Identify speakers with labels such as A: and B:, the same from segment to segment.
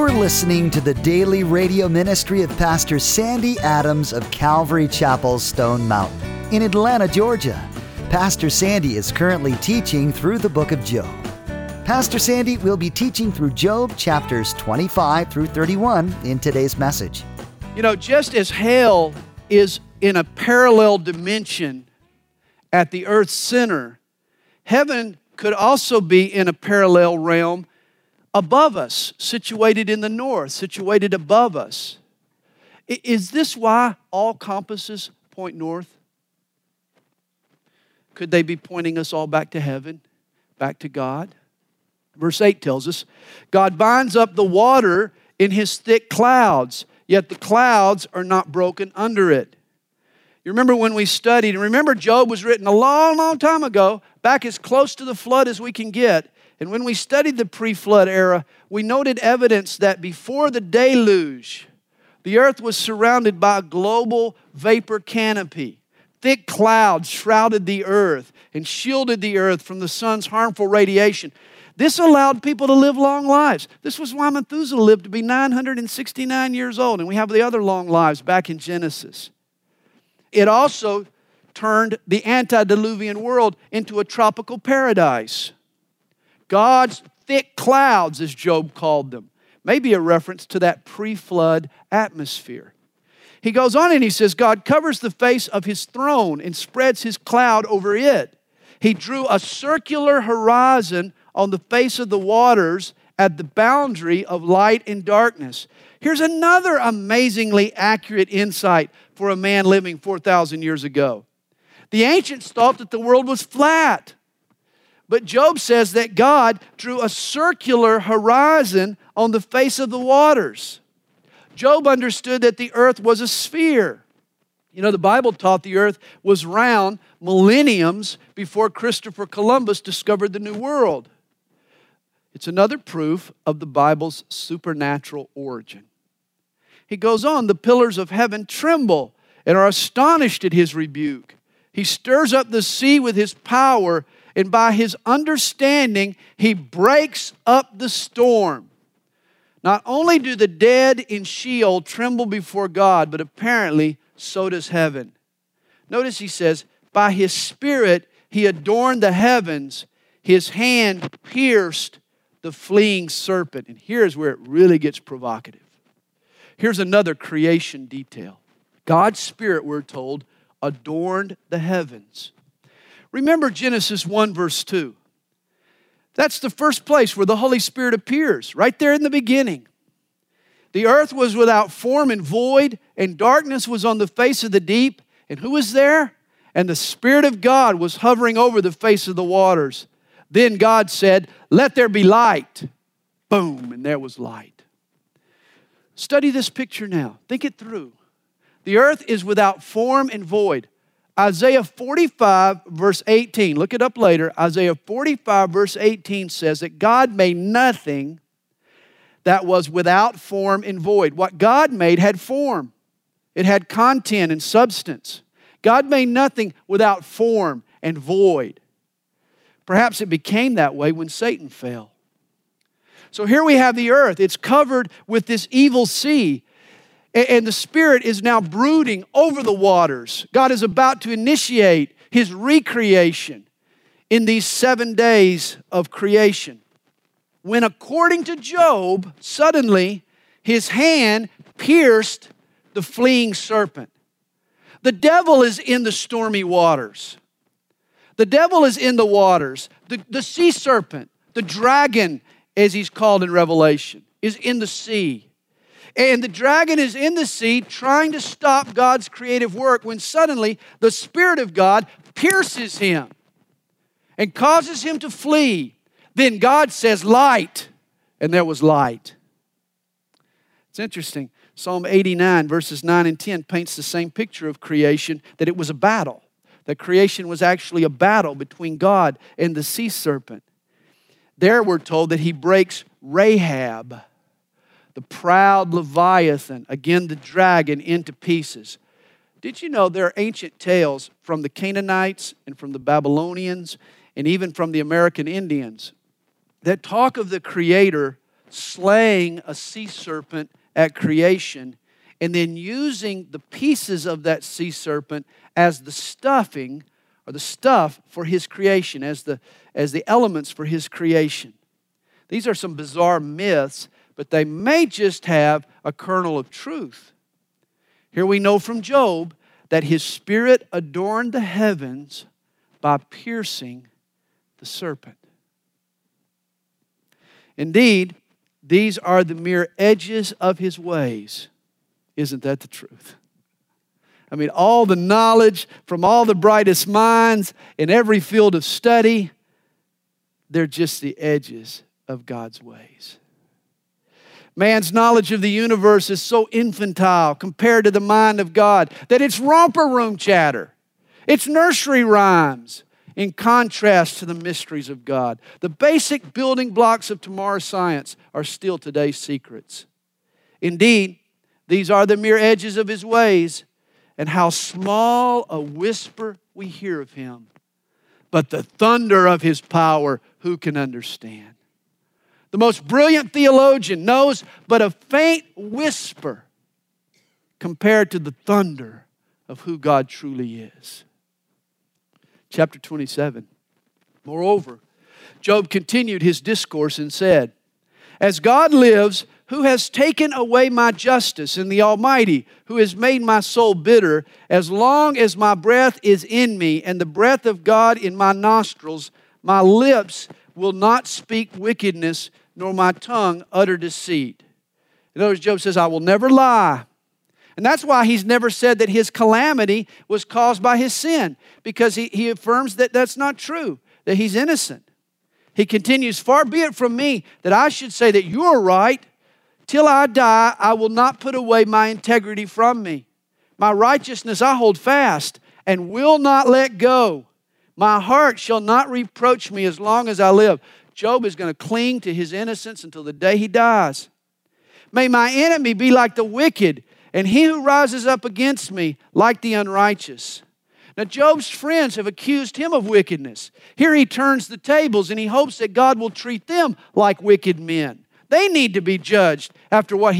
A: You're listening to the daily radio ministry of Pastor Sandy Adams of Calvary Chapel, Stone Mountain, in Atlanta, Georgia. Pastor Sandy is currently teaching through the book of Job. Pastor Sandy will be teaching through Job chapters 25 through 31 in today's message.
B: You know, just as hell is in a parallel dimension at the earth's center, heaven could also be in a parallel realm above us, situated in the north, situated above us. Is this why all compasses point north? Could they be pointing us all back to heaven, back to God? Verse 8 tells us, God binds up the water in His thick clouds, yet the clouds are not broken under it. You remember when we studied, and remember Job was written a long, long time ago, back as close to the flood as we can get. And when we studied the pre-flood era, we noted evidence that before the deluge, the earth was surrounded by a global vapor canopy. Thick clouds shrouded the earth and shielded the earth from the sun's harmful radiation. This allowed people to live long lives. This was why Methuselah lived to be 969 years old, and we have the other long lives back in Genesis. It also turned the antediluvian world into a tropical paradise. God's thick clouds, as Job called them, may be a reference to that pre-flood atmosphere. He goes on and he says, God covers the face of His throne and spreads His cloud over it. He drew a circular horizon on the face of the waters at the boundary of light and darkness. Here's another amazingly accurate insight for a man living 4,000 years ago. The ancients thought that the world was flat. But Job says that God drew a circular horizon on the face of the waters. Job understood that the earth was a sphere. You know, the Bible taught the earth was round millenniums before Christopher Columbus discovered the New World. It's another proof of the Bible's supernatural origin. He goes on, the pillars of heaven tremble and are astonished at His rebuke. He stirs up the sea with His power, and by His understanding, He breaks up the storm. Not only do the dead in Sheol tremble before God, but apparently so does heaven. Notice he says, by His Spirit He adorned the heavens. His hand pierced the fleeing serpent. And here's where it really gets provocative. Here's another creation detail. God's Spirit, we're told, adorned the heavens. Remember Genesis 1 verse 2. That's the first place where the Holy Spirit appears, right there in the beginning. The earth was without form and void, and darkness was on the face of the deep. And who was there? And the Spirit of God was hovering over the face of the waters. Then God said, let there be light. Boom, and there was light. Study this picture now. Think it through. The earth is without form and void. Isaiah 45 verse 18, look it up later. Isaiah 45 verse 18 says that God made nothing that was without form and void. What God made had form. It had content and substance. God made nothing without form and void. Perhaps it became that way when Satan fell. So here we have the earth. It's covered with this evil sea. And the Spirit is now brooding over the waters. God is about to initiate His recreation in these 7 days of creation. When, according to Job, suddenly His hand pierced the fleeing serpent. The devil is in the stormy waters. The devil is in the waters. The sea serpent, the dragon, as he's called in Revelation, is in the sea. And the dragon is in the sea trying to stop God's creative work when suddenly the Spirit of God pierces him and causes him to flee. Then God says, light, and there was light. It's interesting. Psalm 89 verses 9 and 10 paints the same picture of creation, that it was a battle. That creation was actually a battle between God and the sea serpent. There we're told that He breaks Rahab, the proud Leviathan, again the dragon, into pieces. Did you know there are ancient tales from the Canaanites and from the Babylonians and even from the American Indians that talk of the Creator slaying a sea serpent at creation and then using the pieces of that sea serpent as the stuffing or the stuff for His creation, as the elements for His creation. These are some bizarre myths, but they may just have a kernel of truth. Here we know from Job that his spirit adorned the heavens by piercing the serpent. Indeed, these are the mere edges of His ways. Isn't that the truth? I mean, all the knowledge from all the brightest minds in every field of study, they're just the edges of God's ways. Man's knowledge of the universe is so infantile compared to the mind of God that it's romper room chatter. It's nursery rhymes in contrast to the mysteries of God. The basic building blocks of tomorrow's science are still today's secrets. Indeed, these are the mere edges of His ways, and how small a whisper we hear of Him. But the thunder of His power, who can understand? The most brilliant theologian knows but a faint whisper compared to the thunder of who God truly is. Chapter 27. Moreover, Job continued his discourse and said, "As God lives, who has taken away my justice, and the Almighty, who has made my soul bitter, as long as my breath is in me, and the breath of God in my nostrils, my lips will not speak wickedness, nor my tongue utter deceit." In other words, Job says, I will never lie. And that's why he's never said that his calamity was caused by his sin, because he affirms that that's not true, that he's innocent. He continues, "Far be it from me that I should say that you are right. Till I die, I will not put away my integrity from me. My righteousness I hold fast and will not let go. My heart shall not reproach me as long as I live." Job is going to cling to his innocence until the day he dies. "May my enemy be like the wicked, and he who rises up against me like the unrighteous." Now, Job's friends have accused him of wickedness. Here he turns the tables and he hopes that God will treat them like wicked men. They need to be judged after what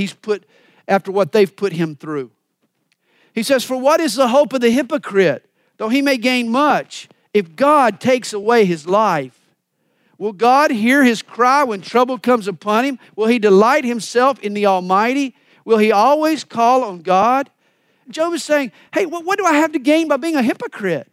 B: they've put him through. He says, "For what is the hope of the hypocrite, though he may gain much, if God takes away his life? Will God hear his cry when trouble comes upon him? Will he delight himself in the Almighty? Will he always call on God?" Job is saying, hey, what do I have to gain by being a hypocrite?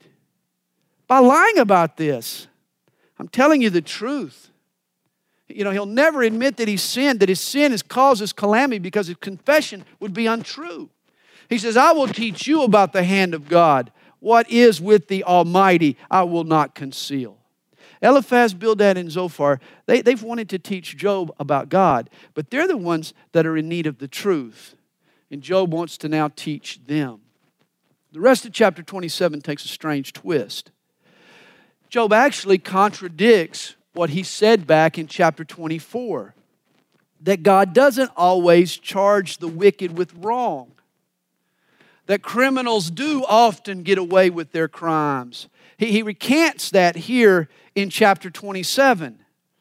B: By lying about this? I'm telling you the truth. You know, he'll never admit that he's sinned, that his sin has caused his calamity, because his confession would be untrue. He says, "I will teach you about the hand of God. What is with the Almighty, I will not conceal." Eliphaz, Bildad, and Zophar, they've wanted to teach Job about God, but they're the ones that are in need of the truth. And Job wants to now teach them. The rest of chapter 27 takes a strange twist. Job actually contradicts what he said back in chapter 24, that God doesn't always charge the wicked with wrong, that criminals do often get away with their crimes. He recants that here in chapter 27.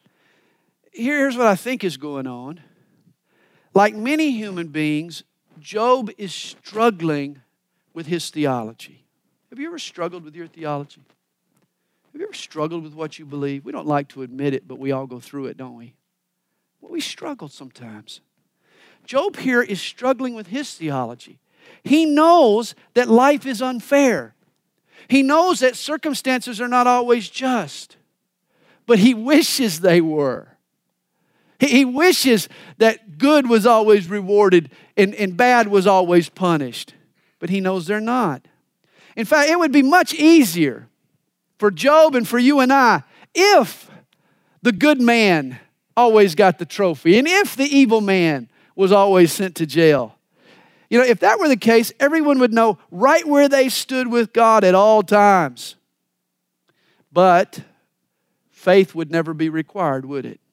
B: Here's what I think is going on. Like many human beings, Job is struggling with his theology. Have you ever struggled with your theology? Have you ever struggled with what you believe? We don't like to admit it, but we all go through it, don't we? Well, we struggle sometimes. Job here is struggling with his theology. He knows that life is unfair. He knows that circumstances are not always just, but he wishes they were. He wishes that good was always rewarded and bad was always punished, but he knows they're not. In fact, it would be much easier for Job and for you and I if the good man always got the trophy and if the evil man was always sent to jail. You know, if that were the case, everyone would know right where they stood with God at all times. But faith would never be required, would it?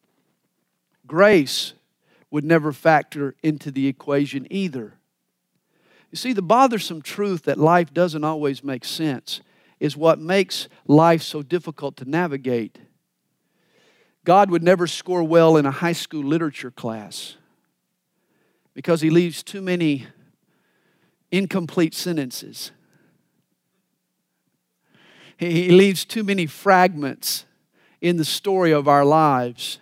B: Grace would never factor into the equation either. You see, the bothersome truth that life doesn't always make sense is what makes life so difficult to navigate. God would never score well in a high school literature class because He leaves too many incomplete sentences. He leaves too many fragments in the story of our lives.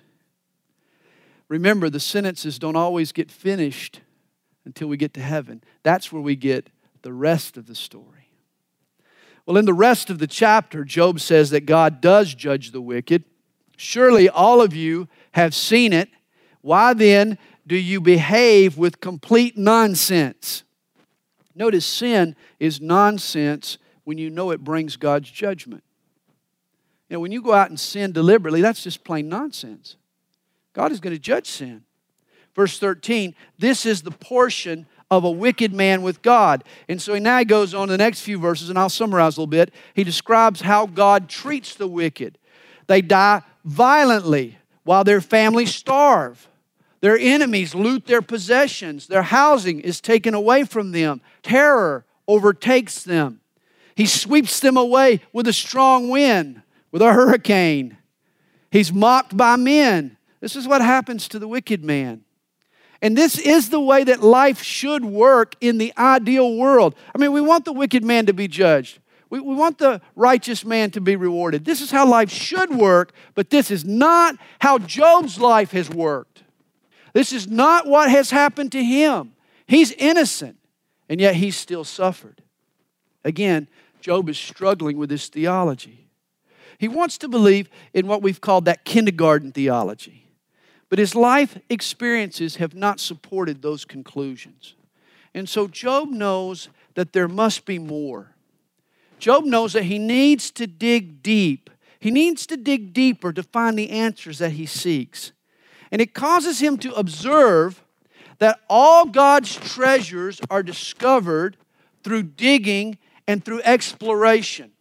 B: Remember, the sentences don't always get finished until we get to heaven. That's where we get the rest of the story. Well, in the rest of the chapter, Job says that God does judge the wicked. Surely all of you have seen it. Why then do you behave with complete nonsense? Notice sin is nonsense when you know it brings God's judgment. You know, when you go out and sin deliberately, that's just plain nonsense. God is going to judge sin. Verse 13, this is the portion of a wicked man with God. And so now he goes on to the next few verses, and I'll summarize a little bit. He describes how God treats the wicked. They die violently while their families starve. Their enemies loot their possessions. Their housing is taken away from them. Terror overtakes them. He sweeps them away with a strong wind, with a hurricane. He's mocked by men. This is what happens to the wicked man. And this is the way that life should work in the ideal world. I mean, we want the wicked man to be judged. We want the righteous man to be rewarded. This is how life should work, but this is not how Job's life has worked. This is not what has happened to him. He's innocent, and yet he's still suffered. Again, Job is struggling with this theology. He wants to believe in what we've called that kindergarten theology. But his life experiences have not supported those conclusions. And so Job knows that there must be more. Job knows that he needs to dig deep. He needs to dig deeper to find the answers that he seeks. And it causes him to observe that all God's treasures are discovered through digging and through exploration.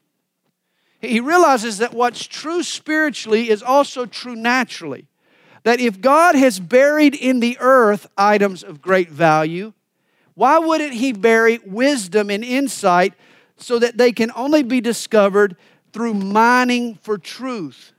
B: He realizes that what's true spiritually is also true naturally. That if God has buried in the earth items of great value, why wouldn't He bury wisdom and insight so that they can only be discovered through mining for truth?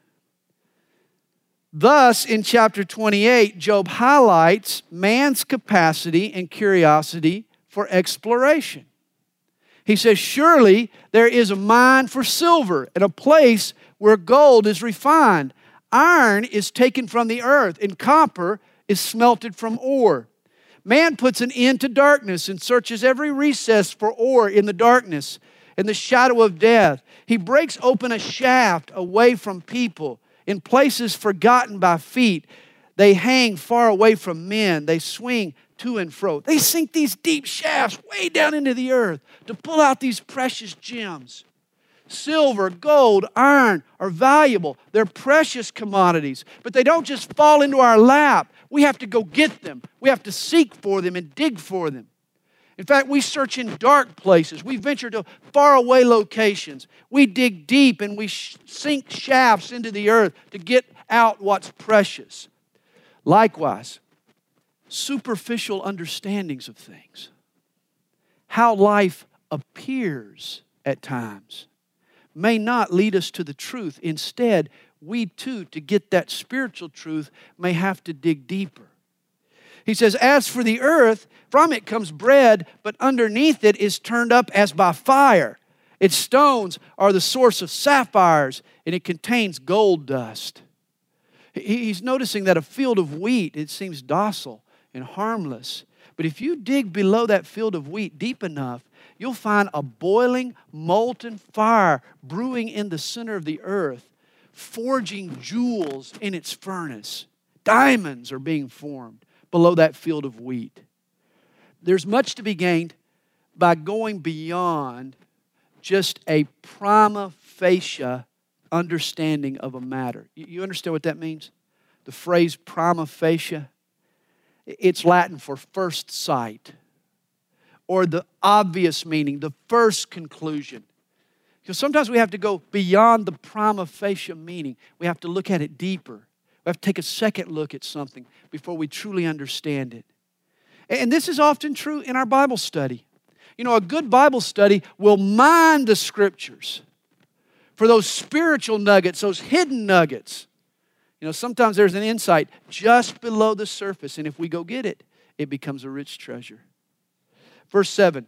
B: Thus, in chapter 28, Job highlights man's capacity and curiosity for exploration. He says, surely there is a mine for silver and a place where gold is refined. Iron is taken from the earth, and copper is smelted from ore. Man puts an end to darkness and searches every recess for ore in the darkness and the shadow of death. He breaks open a shaft away from people in places forgotten by feet. They hang far away from men. They swing to and fro. They sink these deep shafts way down into the earth to pull out these precious gems. Silver, gold, iron are valuable. They're precious commodities. But they don't just fall into our lap. We have to go get them. We have to seek for them and dig for them. In fact, we search in dark places. We venture to faraway locations. We dig deep and we sink shafts into the earth to get out what's precious. Likewise, superficial understandings of things, how life appears at times, may not lead us to the truth. Instead, we too, to get that spiritual truth, may have to dig deeper. He says, as for the earth, from it comes bread, but underneath it is turned up as by fire. Its stones are the source of sapphires, and it contains gold dust. He's noticing that a field of wheat, it seems docile and harmless. But if you dig below that field of wheat deep enough, you'll find a boiling, molten fire brewing in the center of the earth, forging jewels in its furnace. Diamonds are being formed below that field of wheat. There's much to be gained by going beyond just a prima facie understanding of a matter. You understand what that means? The phrase prima facie, it's Latin for first sight, or the obvious meaning, the first conclusion. Because sometimes we have to go beyond the prima facie meaning. We have to look at it deeper. We have to take a second look at something before we truly understand it. And this is often true in our Bible study. You know, a good Bible study will mine the Scriptures for those spiritual nuggets, those hidden nuggets. Sometimes there's an insight just below the surface, and if we go get it, it becomes a rich treasure. Verse 7,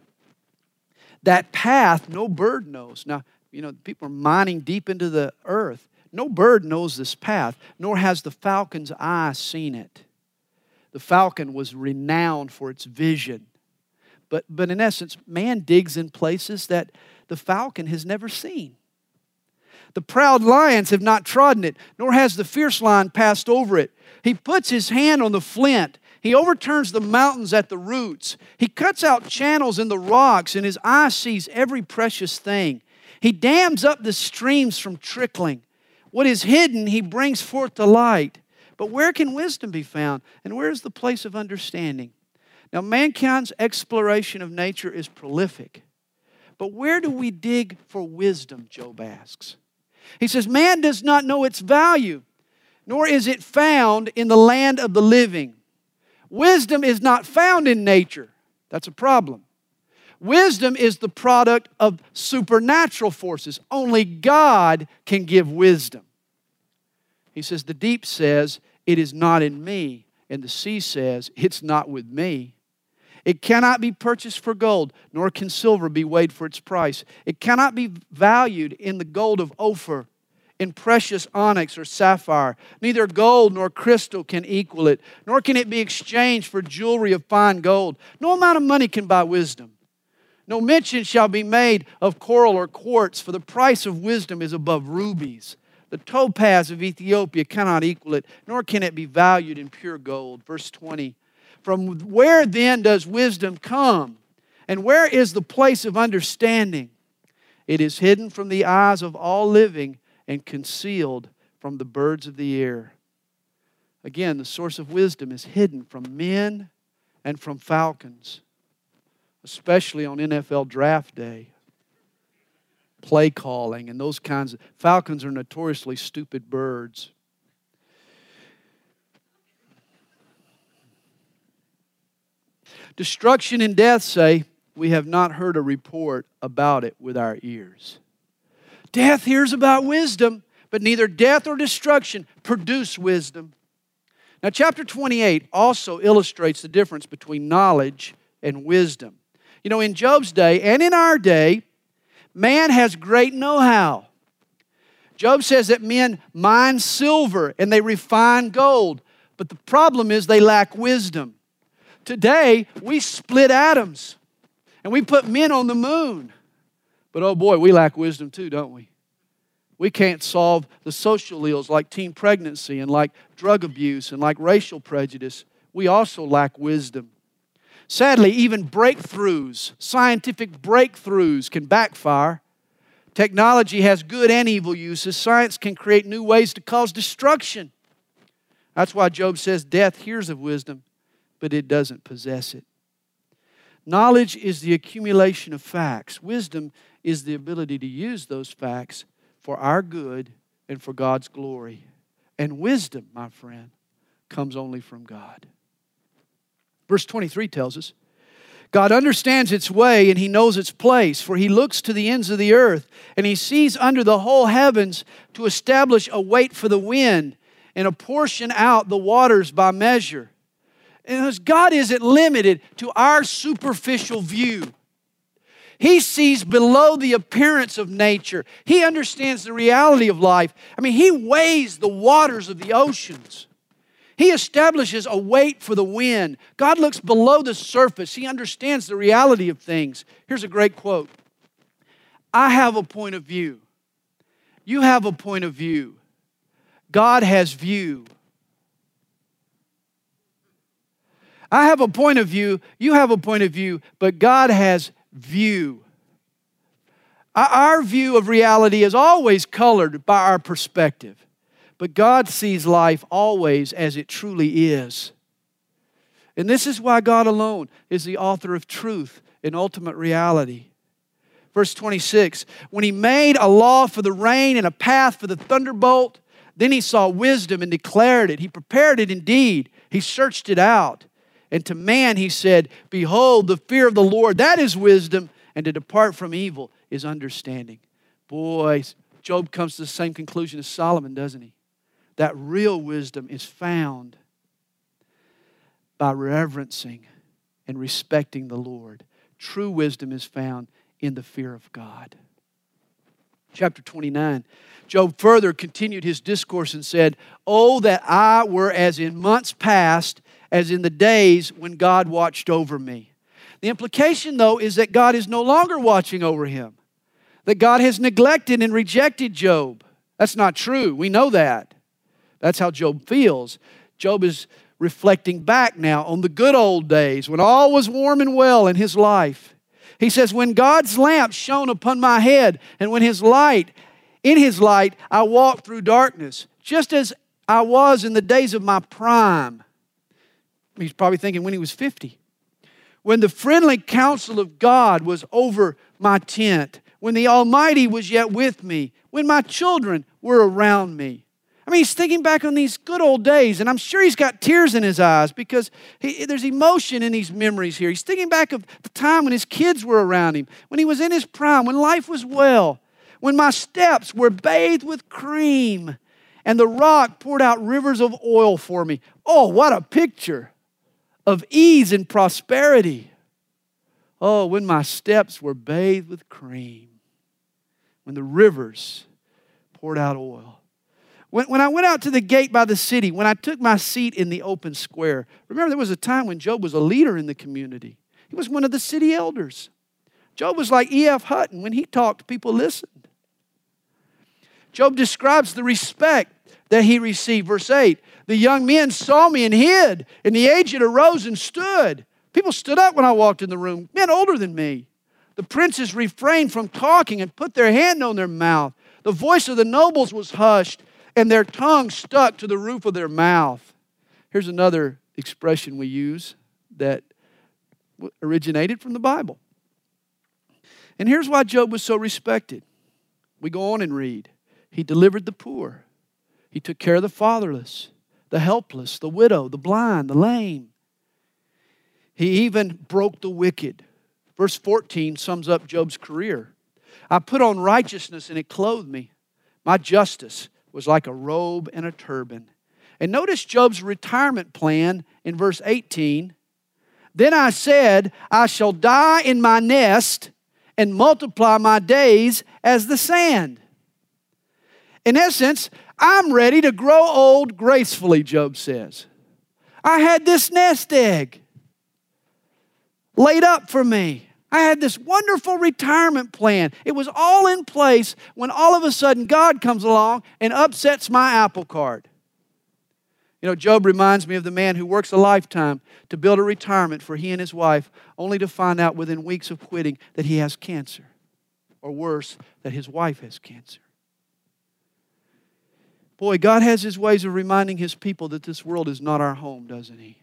B: that path no bird knows. Now, people are mining deep into the earth. No bird knows this path, nor has the falcon's eye seen it. The falcon was renowned for its vision. But in essence, man digs in places that the falcon has never seen. The proud lions have not trodden it, nor has the fierce lion passed over it. He puts his hand on the flint. He overturns the mountains at the roots. He cuts out channels in the rocks, and his eye sees every precious thing. He dams up the streams from trickling. What is hidden, he brings forth to light. But where can wisdom be found? And where is the place of understanding? Now, mankind's exploration of nature is prolific. But where do we dig for wisdom, Job asks. He says, man does not know its value, nor is it found in the land of the living. Wisdom is not found in nature. That's a problem. Wisdom is the product of supernatural forces. Only God can give wisdom. He says, the deep says, it is not in me. And the sea says, it's not with me. It cannot be purchased for gold, nor can silver be weighed for its price. It cannot be valued in the gold of Ophir, in precious onyx or sapphire. Neither gold nor crystal can equal it, nor can it be exchanged for jewelry of fine gold. No amount of money can buy wisdom. No mention shall be made of coral or quartz, for the price of wisdom is above rubies. The topaz of Ethiopia cannot equal it, nor can it be valued in pure gold. Verse 20. From where then does wisdom come? And where is the place of understanding? It is hidden from the eyes of all living and concealed from the birds of the air. Again, the source of wisdom is hidden from men and from falcons, especially on NFL draft day. Play calling and those kinds of... Falcons are notoriously stupid birds. Destruction and death say, we have not heard a report about it with our ears. Death hears about wisdom, but neither death or destruction produce wisdom. Now, chapter 28 also illustrates the difference between knowledge and wisdom. In Job's day and in our day, man has great know-how. Job says that men mine silver and they refine gold, but the problem is they lack wisdom. Today, we split atoms and we put men on the moon. But oh boy, we lack wisdom too, don't we? We can't solve the social ills like teen pregnancy and like drug abuse and like racial prejudice. We also lack wisdom. Sadly, even breakthroughs, scientific breakthroughs can backfire. Technology has good and evil uses. Science can create new ways to cause destruction. That's why Job says death hears of wisdom, but it doesn't possess it. Knowledge is the accumulation of facts. Wisdom is the ability to use those facts for our good and for God's glory. And wisdom, my friend, comes only from God. Verse 23 tells us, God understands its way and He knows its place, for He looks to the ends of the earth and He sees under the whole heavens to establish a weight for the wind and apportion out the waters by measure. And God isn't limited to our superficial view. He sees below the appearance of nature. He understands the reality of life. He weighs the waters of the oceans. He establishes a weight for the wind. God looks below the surface. He understands the reality of things. Here's a great quote. I have a point of view. You have a point of view. God has view. I have a point of view, you have a point of view, but God has view. Our view of reality is always colored by our perspective, but God sees life always as it truly is. And this is why God alone is the author of truth and ultimate reality. Verse 26, when He made a law for the rain and a path for the thunderbolt, then He saw wisdom and declared it. He prepared it indeed. He searched it out. And to man He said, behold, the fear of the Lord, that is wisdom, and to depart from evil is understanding. Boy, Job comes to the same conclusion as Solomon, doesn't he? That real wisdom is found by reverencing and respecting the Lord. True wisdom is found in the fear of God. Chapter 29, Job further continued his discourse and said, "Oh, that I were as in months past, as in the days when God watched over me." The implication, though, is that God is no longer watching over him, that God has neglected and rejected Job. That's not true. We know that. That's how Job feels. Job is reflecting back now on the good old days when all was warm and well in his life. He says, "When God's lamp shone upon my head, and when in His light, I walked through darkness, just as I was in the days of my prime." He's probably thinking when he was 50. "When the friendly counsel of God was over my tent, when the Almighty was yet with me, when my children were around me." I mean, he's thinking back on these good old days, and I'm sure he's got tears in his eyes because there's emotion in these memories here. He's thinking back of the time when his kids were around him, when he was in his prime, when life was well, when my steps were bathed with cream, and the rock poured out rivers of oil for me. Oh, what a picture of ease and prosperity. Oh, when my steps were bathed with cream, when the rivers poured out oil. When I went out to the gate by the city, when I took my seat in the open square. Remember, there was a time when Job was a leader in the community. He was one of the city elders. Job was like E.F. Hutton. When he talked, people listened. Job describes the respect that he received. Verse 8, "The young men saw me and hid, and the aged arose and stood." People stood up when I walked in the room, men older than me. "The princes refrained from talking and put their hand on their mouth. The voice of the nobles was hushed, and their tongue stuck to the roof of their mouth." Here's another expression we use that originated from the Bible. And here's why Job was so respected. We go on and read. He delivered the poor. He took care of the fatherless, the helpless, the widow, the blind, the lame. He even broke the wicked. Verse 14 sums up Job's career. "I put on righteousness and it clothed me. My justice was like a robe and a turban." And notice Job's retirement plan in verse 18. "Then I said, I shall die in my nest and multiply my days as the sand." In essence, I'm ready to grow old gracefully, Job says. I had this nest egg laid up for me. I had this wonderful retirement plan. It was all in place when all of a sudden God comes along and upsets my apple cart. You know, Job reminds me of the man who works a lifetime to build a retirement for he and his wife, only to find out within weeks of quitting that he has cancer. Or worse, that his wife has cancer. Boy, God has His ways of reminding His people that this world is not our home, doesn't He?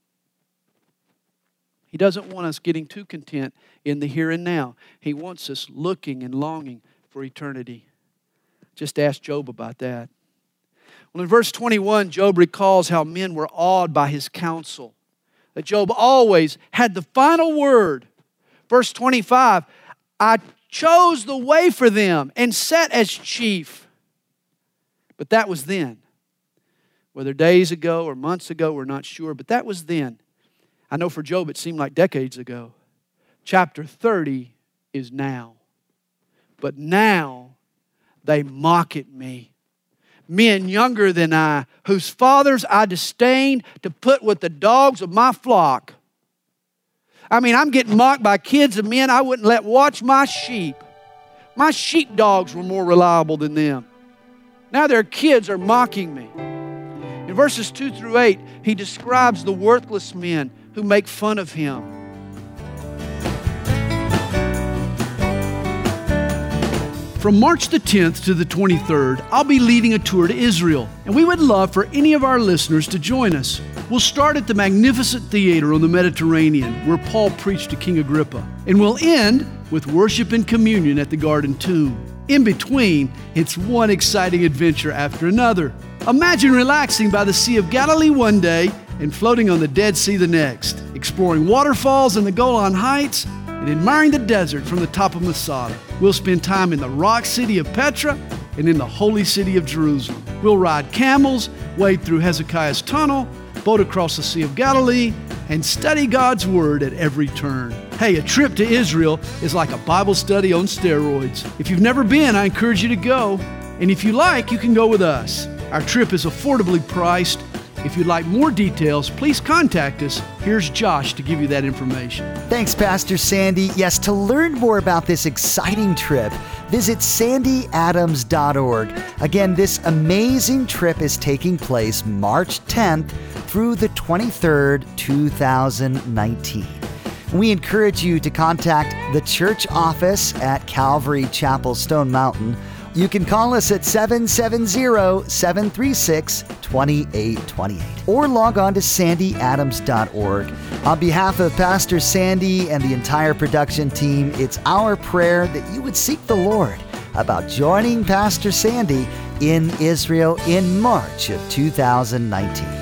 B: He doesn't want us getting too content in the here and now. He wants us looking and longing for eternity. Just ask Job about that. Well, in verse 21, Job recalls how men were awed by his counsel. That Job always had the final word. Verse 25, "I chose the way for them and sat as chief." But that was then. Whether days ago or months ago, we're not sure, but that was then. I know for Job it seemed like decades ago. Chapter 30 is now. But now they mock at me. Men younger than I, whose fathers I disdained to put with the dogs of my flock. I mean, I'm getting mocked by kids of men I wouldn't let watch my sheep. My sheepdogs were more reliable than them. Now their kids are mocking me. In verses 2 through 8, he describes the worthless men who make fun of him. From March the 10th to the 23rd, I'll be leading a tour to Israel, and we would love for any of our listeners to join us. We'll start at the magnificent theater on the Mediterranean, where Paul preached to King Agrippa, and we'll end with worship and communion at the Garden Tomb. In between, it's one exciting adventure after another. Imagine relaxing by the Sea of Galilee one day and floating on the Dead Sea the next, exploring waterfalls in the Golan Heights, and admiring the desert from the top of Masada. We'll spend time in the rock city of Petra and in the holy city of Jerusalem. We'll ride camels, wade through Hezekiah's tunnel, boat across the Sea of Galilee, and study God's Word at every turn. Hey, a trip to Israel is like a Bible study on steroids. If you've never been, I encourage you to go. And if you like, you can go with us. Our trip is affordably priced. If you'd like more details, please contact us. Here's Josh to give you that information.
A: Thanks, Pastor Sandy. Yes, to learn more about this exciting trip, visit sandyadams.org. Again, this amazing trip is taking place March 10th through the 23rd, 2019. We encourage you to contact the church office at Calvary Chapel, Stone Mountain. You can call us at 770-736-2828 or log on to sandyadams.org. On behalf of Pastor Sandy and the entire production team, it's our prayer that you would seek the Lord about joining Pastor Sandy in Israel in March of 2019.